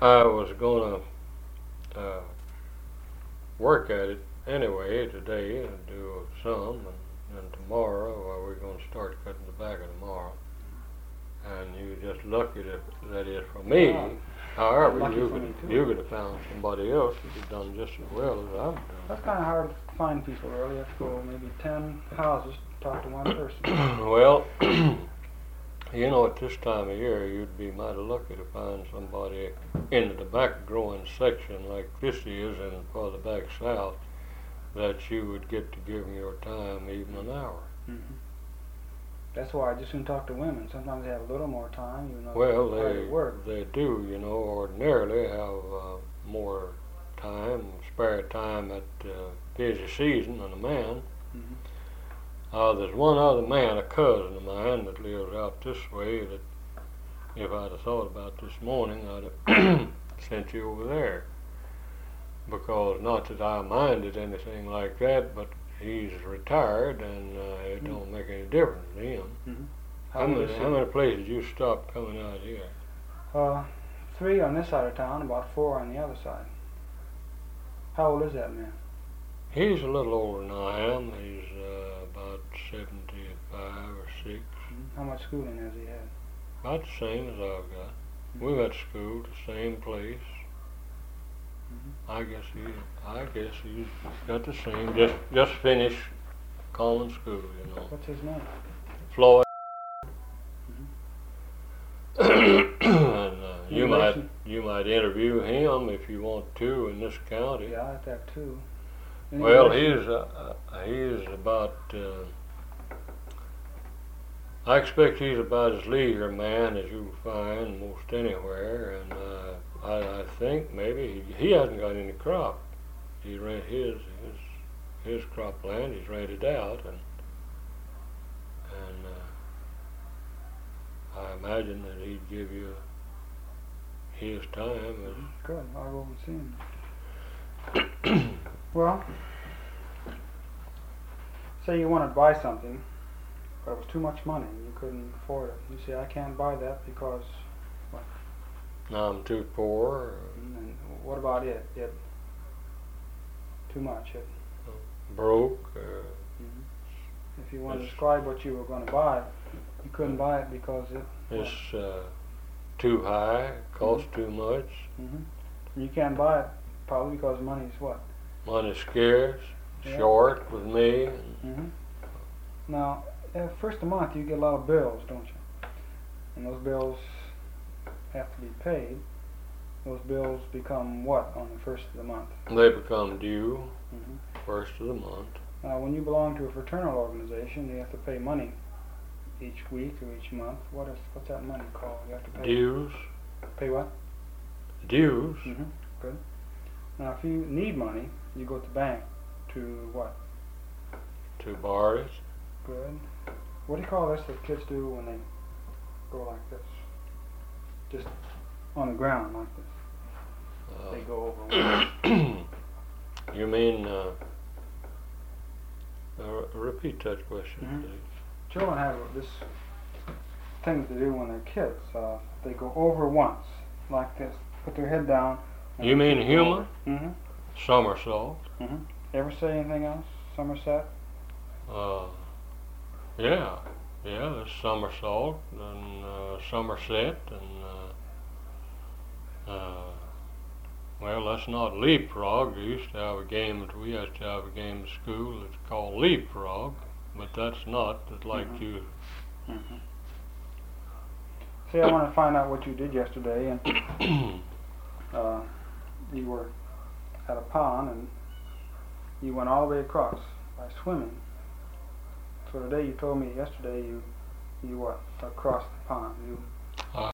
I was gonna work at it anyway today and do some, and tomorrow we're gonna start cutting tobacco tomorrow. And you just lucky that is for me. Yeah. However, Lucky you for me, too. could have found somebody else who could have done just as well as I've done. That's kind of hard to find people, really. You have to go maybe 10 houses to talk to one person. Well, you know, at this time of year, you'd be mighty lucky to find somebody in the tobacco growing section like this is in further back south that you would get to give them your time, even an hour. Mm-hmm. That's why I just soon talk to women. Sometimes they have a little more time, even though Well, they're hard at work. they do, you know, ordinarily have more time, spare time at busy season than a man. Mm-hmm. There's one other man, a cousin of mine, that lives out this way that if I'd have thought about this morning, I'd have sent you over there. Because not that I minded anything like that, but he's retired and it don't make any difference to him. Mm-hmm. How many places you stopped coming out here? 3 on this side of town, about 4 on the other side. How old is that man? He's a little older than I am. He's about 75 or 6. Mm-hmm. How much schooling has he had? About the same as I've got. Mm-hmm. We went to school, the same place. Mm-hmm. I guess he's got the same. Just finished common school, you know. What's his name? Floyd. Mm-hmm. And Relation? you might interview him if you want to in this county. Yeah, I have that too. Any Well, relation? he's about. I expect he's about as leisure a man as you can find most anywhere, and I think maybe he hasn't got any crop. He rent his crop land. He's rented out, and I imagine that he'd give you his time. Good. I'll go and see him. Well, say you wanted to buy something, but it was too much money and you couldn't afford it. You say, I can't buy that because what? Now I'm too poor. And what about it? It too much. It. Broke. If you want to describe what you were going to buy, you couldn't buy it because it. It's too high. Costs too much. Mm-hmm. You can't buy it probably because money's what? Money's scarce. Yeah. Short with me. Mm-hmm. Now, first of the month you get a lot of bills, don't you? And those bills have to be paid. Those bills become what on the first of the month? They become due Mm-hmm. first of the month. Now, when you belong to a fraternal organization, you have to pay money each week or each month. What's that money called? You have to pay. Dues. Pay what? Dues. Mm-hmm. Good. Now, if you need money, you go to the bank to what? To borrow it. Good. What do you call this that kids do when they go like this? Just on the ground like this. They go over. You mean? Repeat that question, Mhm. please. Children have this thing to do when they're kids. They go over once, like this. Put their head down. You mean humor? Mm-hmm. Somersault. Mm-hmm. Ever say anything else? Somerset? Yeah. There's somersault and Somerset and well, that's not leapfrog. We used to have a game at school that's called leapfrog, but that's not. It's like you. Mm-hmm. See, I want to find out what you did yesterday, and you were at a pond, and you went all the way across by swimming. So today you told me yesterday you what? Across the pond.